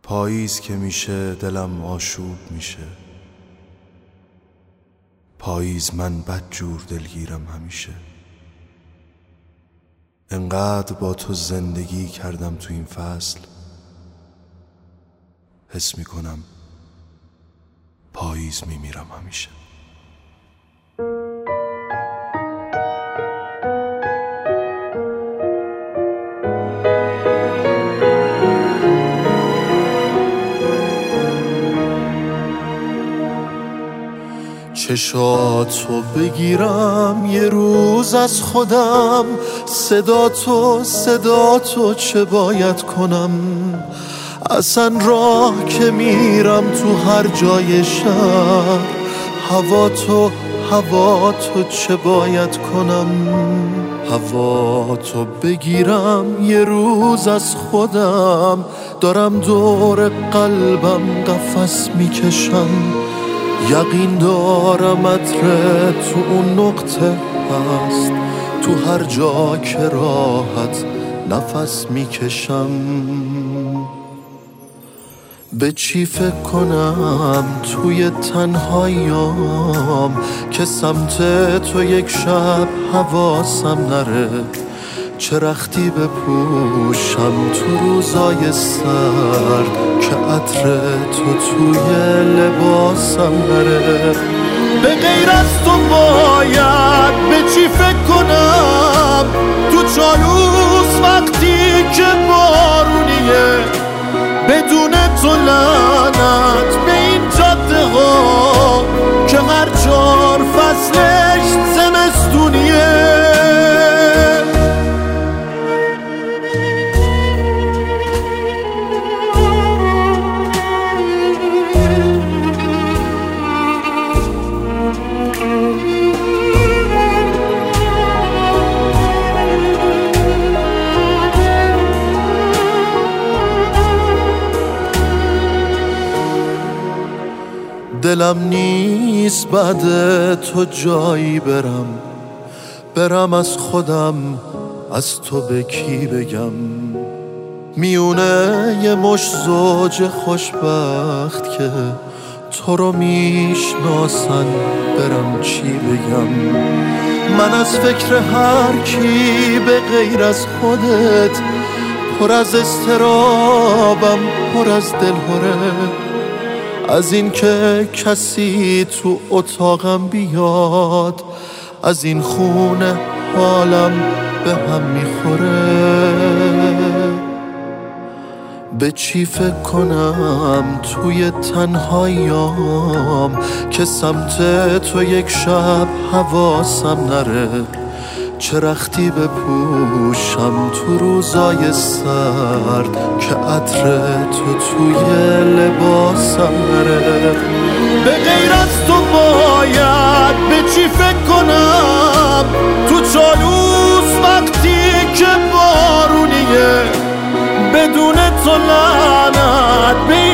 پاییز که میشه دلم آشوب میشه. پاییز من بدجور دلگیرم همیشه. انقدر با تو زندگی کردم تو این فصل، حس میکنم پاییز میمیرم همیشه. چشاتو بگیرم یه روز از خودم، صدا تو چه باید کنم؟ اصلا راه که میرم تو هر جای شهر، هوا تو چه باید کنم؟ هوا تو بگیرم یه روز از خودم، دارم دور قلبم قفس میکشم. یقین دارم عطر تو اون نقطه هست، تو هر جا که راحت نفس میکشم. به چی فکر کنم توی تنهاییام که سمت تو یک شب حواسم نره؟ چه رختی بپوشم تو روزای سرد که عطر تو توی لباسم نره؟ به غیر از تو باید به چی فکر کنم تو چالوس وقتی که بارونیه؟ بدون تو لعنت به این جاده ها که هر 4 فصلش زمستونیه. دلم نیست بعد تو جایی برم از خودم، از تو به کی بگم؟ میونه یه مش زوج خوشبخت که تو رو میشناسن، برم چی بگم؟ من از فکر هر کی به غیر از خودت پر از اضطرابم، پر از دلهره از این که کسی تو اتاقم بیاد، از این خونه حالم به هم میخوره. به چی فکر کنم توی تنهاییام که سمت تو یک شب حواسم نره؟ چه رختی بپوشم تو روزای سرد که عطر تو توی لباسم نره؟ به غیر از تو باید به چی فکر کنم تو چالوس وقتی که بارونیه؟ بدون تو لعنت به